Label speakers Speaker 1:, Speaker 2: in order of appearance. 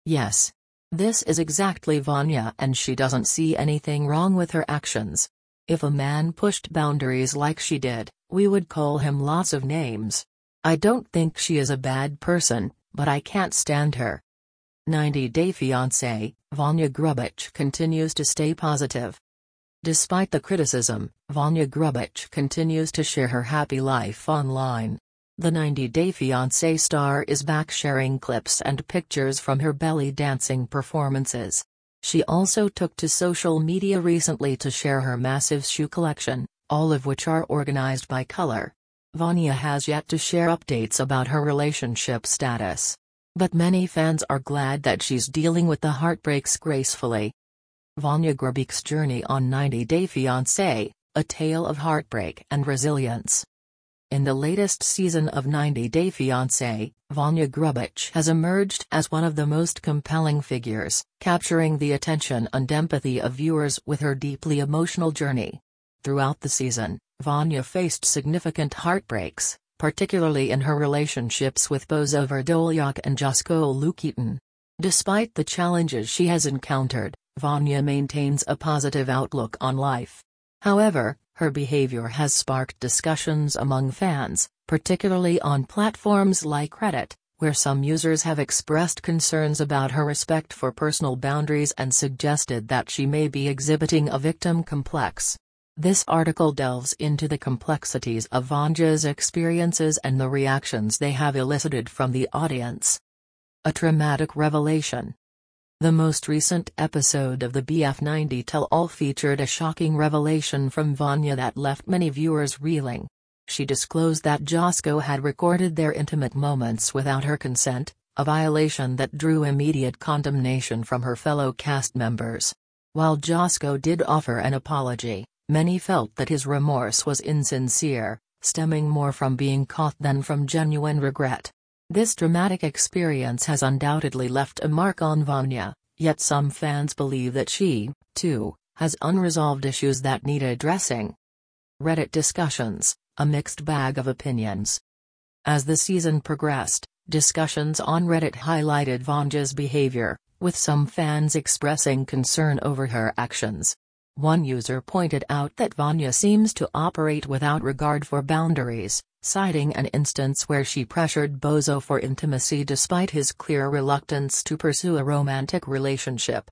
Speaker 1: Yes. This is exactly Vanya, and she doesn't see anything wrong with her actions. If a man pushed boundaries like she did, we would call him lots of names. I don't think she is a bad person, but I can't stand her. 90 Day Fiancé, Vanya Grubic continues to stay positive. Despite the criticism, Vanya Grubic continues to share her happy life online. The 90 Day Fiancé star is back sharing clips and pictures from her belly dancing performances. She also took to social media recently to share her massive shoe collection, all of which are organized by color. Vanya has yet to share updates about her relationship status. But many fans are glad that she's dealing with the heartbreaks gracefully. Vanya Grubic's journey on 90 Day Fiancé, a tale of heartbreak and resilience. In the latest season of 90 Day Fiancé, Vanya Grubic has emerged as one of the most compelling figures, capturing the attention and empathy of viewers with her deeply emotional journey. Throughout the season, Vanya faced significant heartbreaks, particularly in her relationships with Bozo Verdolyak and Josko Lukitin. Despite the challenges she has encountered, Vanya maintains a positive outlook on life. However, her behavior has sparked discussions among fans, particularly on platforms like Reddit, where some users have expressed concerns about her respect for personal boundaries and suggested that she may be exhibiting a victim complex. This article delves into the complexities of Vanya's experiences and the reactions they have elicited from the audience. A traumatic revelation. The most recent episode of the BF90 Tell-All featured a shocking revelation from Vanya that left many viewers reeling. She disclosed that Josko had recorded their intimate moments without her consent, a violation that drew immediate condemnation from her fellow cast members. While Josko did offer an apology, many felt that his remorse was insincere, stemming more from being caught than from genuine regret. This dramatic experience has undoubtedly left a mark on Vanya, yet some fans believe that she, too, has unresolved issues that need addressing. Reddit discussions, a mixed bag of opinions. As the season progressed, discussions on Reddit highlighted Vanya's behavior, with some fans expressing concern over her actions. One user pointed out that Vanya seems to operate without regard for boundaries, citing an instance where she pressured Bozo for intimacy despite his clear reluctance to pursue a romantic relationship.